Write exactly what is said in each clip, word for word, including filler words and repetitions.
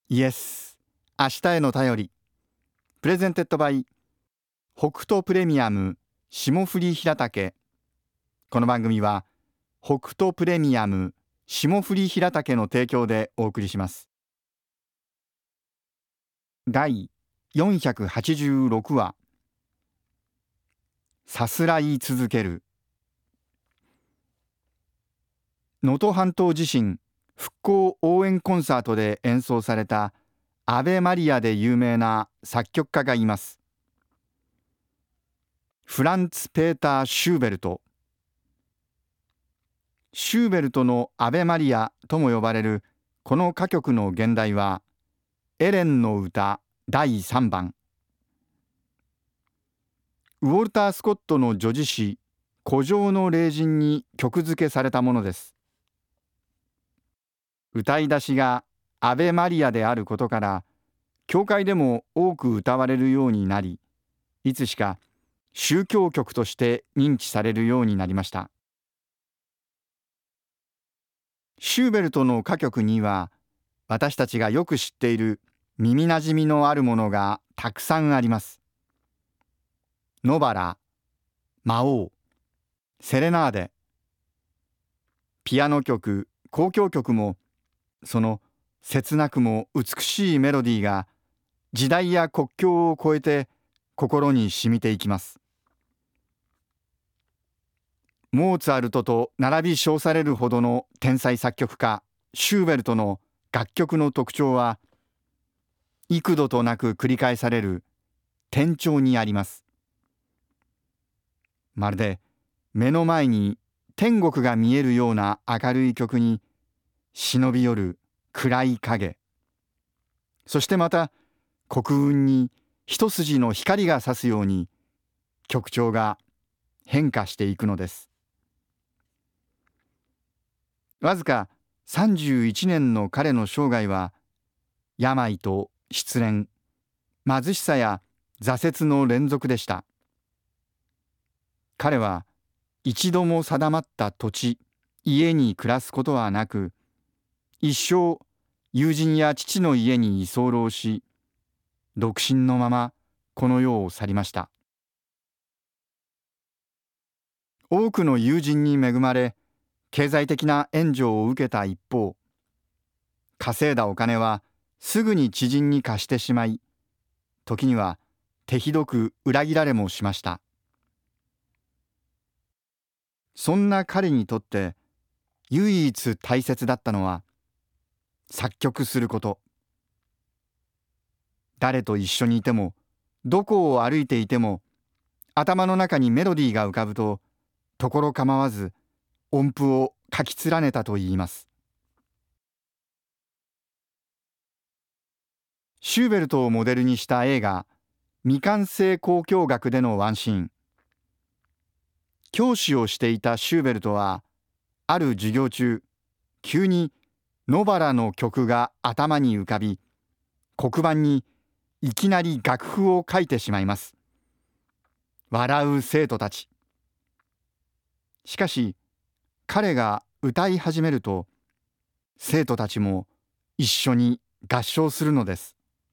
イエス、明日への便り。プレゼンテッドバイ北斗プレミアム霜降り平竹。この番組は北斗プレミアム霜降り平竹の提供でお送りします。だいよんひゃくはちじゅうろくわ、さすらい続ける。能登半島地震復興応援コンサートで演奏されたアベマリアで有名な作曲家がいます。フランツ・ペーター・シューベルト。シューベルトのアベマリアとも呼ばれるこの歌曲の現代はエレンの歌だいさんばん。ウォルター・スコットの叙事詩古城の霊人に曲付けされたものです。歌い出しがアベマリアであることから教会でも多く歌われるようになり、いつしか宗教曲として認知されるようになりました。シューベルトの歌曲には私たちがよく知っている耳なじみのあるものがたくさんあります。野原、魔王、セレナーデ。ピアノ曲、交響曲もその切なくも美しいメロディーが時代や国境を越えて心に染みていきます。モーツァルトと並び称されるほどの天才作曲家シューベルトの楽曲の特徴は幾度となく繰り返される転調にあります。まるで目の前に天国が見えるような明るい曲に忍び寄る暗い影、そしてまた黒雲に一筋の光が差すように曲調が変化していくのです。わずかさんじゅういちねんの彼の生涯は病と失恋、貧しさや挫折の連続でした。彼は一度も定まった土地、家に暮らすことはなく、一生友人や父の家に居候し、独身のままこの世を去りました。多くの友人に恵まれ、経済的な援助を受けた一方、稼いだお金はすぐに知人に貸してしまい、時には手ひどく裏切られもしました。そんな彼にとって唯一大切だったのは作曲すること。誰と一緒にいても、どこを歩いていても、頭の中にメロディーが浮かぶと、ところ構わず音符を書き連ねたといいます。シューベルトをモデルにした映画未完成交響楽でのワンシーン。教師をしていたシューベルトはある授業中、急に野原の曲が頭に浮かび、黒板にいきなり楽譜を書いてしまいます。笑う生徒たち。しかし彼が歌い始めると、生徒たちも一緒に合唱するのです。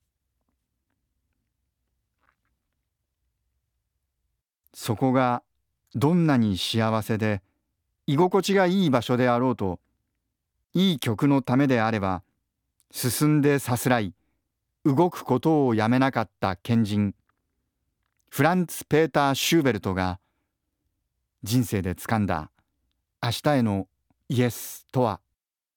そこがどんなに幸せで居心地がいい場所であろうと、いい曲のためであれば進んでさすらい動くことをやめなかった賢人フランツ・ペーター・シューベルトが人生で掴んだ明日へのイエスとは。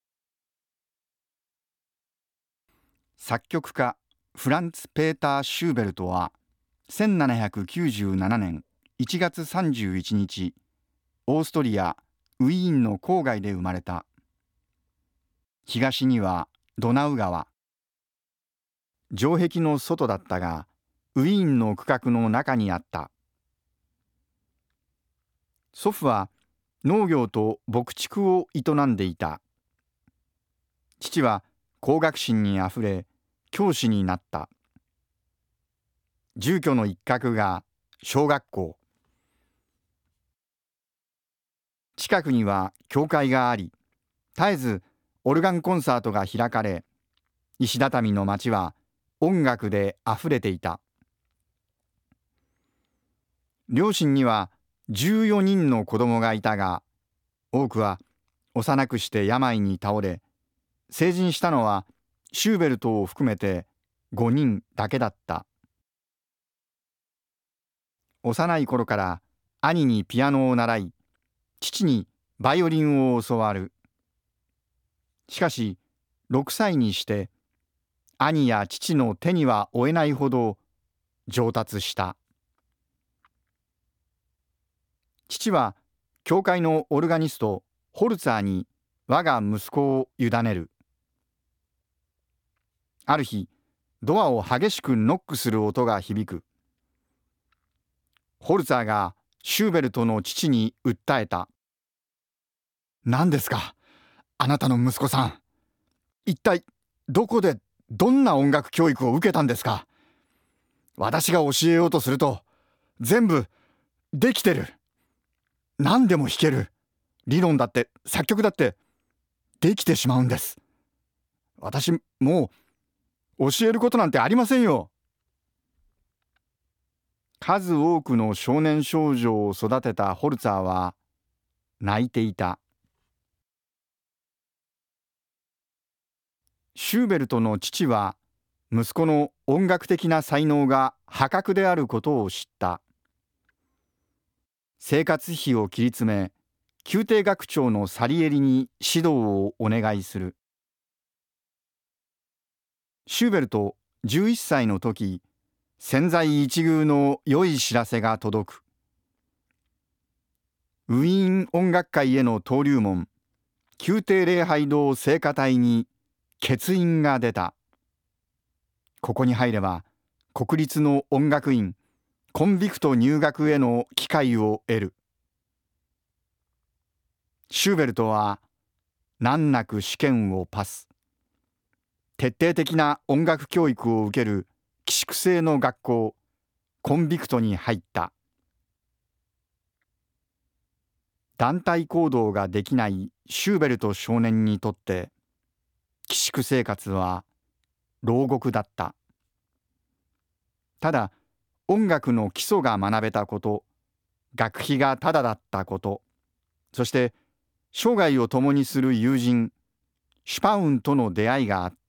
作曲家フランツ・ペーター・シューベルトはせんななひゃくきゅうじゅうななねんいちがつさんじゅういちにち、オーストリア・ウィーンの郊外で生まれた。東にはドナウ川。城壁の外だったが、ウィーンの区画の中にあった。祖父は農業と牧畜を営んでいた。父は工学心にあふれ、教師になった。住居の一角が小学校。近くには教会があり、絶えずオルガンコンサートが開かれ、 石畳の町は音楽であふれていた。両親にはじゅうよにんの子供がいたが、多くは幼くして病に倒れ、成人したのはシューベルトを含めてごにんだけだった。幼い頃から兄にピアノを習い、父にバイオリンを教わる。しかしろくさいにして兄や父の手には負えないほど上達した。父は教会のオルガニストホルツァーに我が息子を委ねる。ある日、ドアを激しくノックする音が響く。ホルツァーがシューベルトの父に訴えた。何ですか、あなたの息子さん。一体どこでどんな音楽教育を受けたんですか。私が教えようとすると全部できてる。何でも弾ける。理論だって作曲だってできてしまうんです。私もう教えることなんてありませんよ。数多くの少年少女を育てたホルツァーは泣いていた。シューベルトの父は息子の音楽的な才能が破格であることを知った。生活費を切り詰め、宮廷楽長のサリエリに指導をお願いする。シューベルトじゅういっさいの時、千載一遇の良い知らせが届く。ウィーン音楽会への登竜門、宮廷礼拝堂聖歌隊に欠員が出た。ここに入れば国立の音楽院コンビクト入学への機会を得る。シューベルトは難なく試験をパス。徹底的な音楽教育を受ける寄宿制の学校コンビクトに入った。団体行動ができないシューベルト少年にとって寄宿生活は牢獄だった。ただ音楽の基礎が学べたこと、学費がタダだったこと、そして生涯を共にする友人シュパウンとの出会いがあった。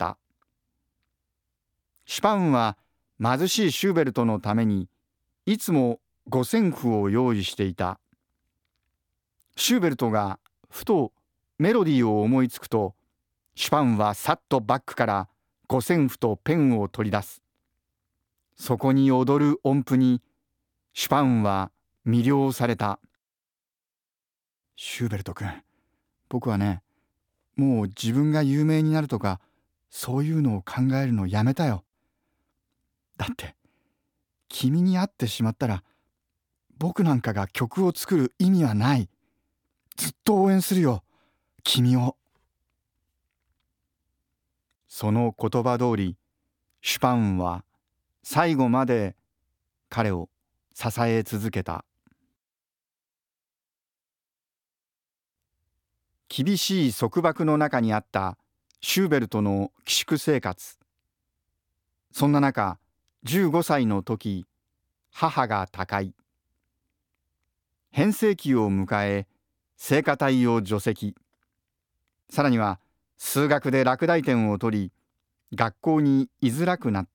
シュパウンは貧しいシューベルトのためにいつも五線譜を用意していた。シューベルトがふとメロディーを思いつくと、シュパウンはさっとバッグから五線譜とペンを取り出す。そこに踊る音符にシュパウンは魅了された。シューベルト君、僕はね、もう自分が有名になるとかそういうのを考えるのやめたよ。だって君に会ってしまったら僕なんかが曲を作る意味はない。ずっと応援するよ、君を。その言葉通り、シュパウンは最後まで彼を支え続けた。厳しい束縛の中にあったシューベルトの寄宿生活。そんな中、じゅうごさいの時、母が他界。変声期を迎え、聖歌隊を除籍。さらには数学で落第点を取り、学校に居づらくなった。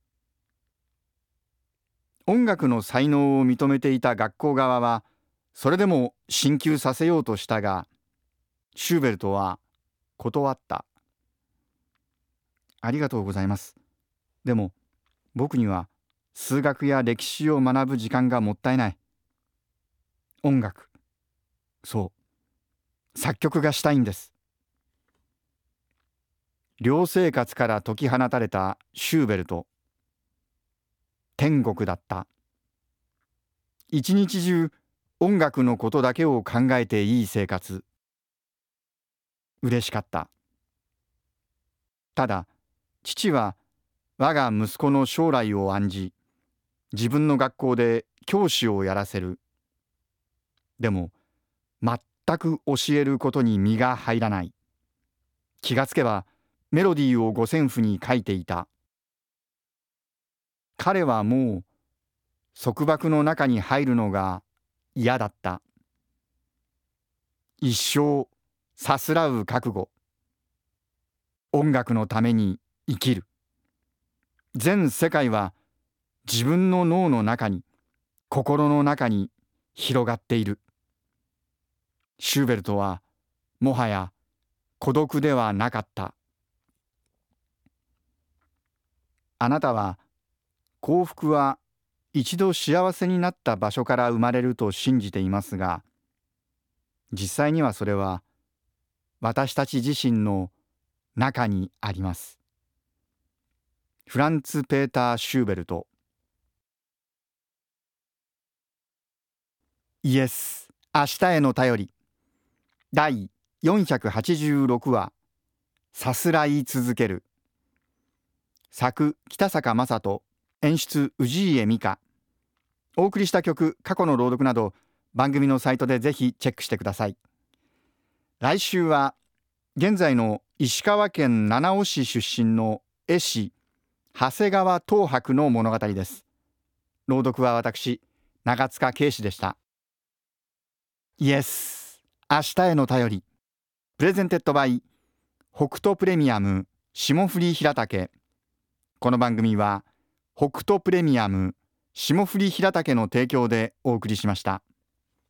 音楽の才能を認めていた学校側はそれでも進級させようとしたが、シューベルトは断った。ありがとうございます。でも僕には数学や歴史を学ぶ時間がもったいない。音楽、そう作曲がしたいんです。寮生活から解き放たれたシューベルト。天国だった。一日中音楽のことだけを考えていい生活。嬉しかった。ただ父は我が息子の将来を案じ、自分の学校で教師をやらせる。でも全く教えることに身が入らない。気がつけばメロディーを五線譜に書いていた。彼はもう束縛の中に入るのが嫌だった。一生さすらう覚悟。音楽のために生きる。全世界は自分の脳の中に、心の中に広がっている。シューベルトはもはや孤独ではなかった。あなたは幸福は一度幸せになった場所から生まれると信じていますが、実際にはそれは私たち自身の中にあります。フランツ・ペーター・シューベルト。イエス、明日への便り。だいよんひゃくはちじゅうろくわ、さすらい続ける。作、北坂雅人。演出、氏家美香。お送りした曲、過去の朗読など、番組のサイトでぜひチェックしてください。来週は、現在の石川県七尾市出身の絵師、長谷川東博の物語です。朗読は私、長塚圭史でした。イエス、明日への便り。プレゼンテッドバイ、北斗プレミアム、霜降り平竹。この番組は、北斗プレミアム、霜降り平竹の提供でお送りしました。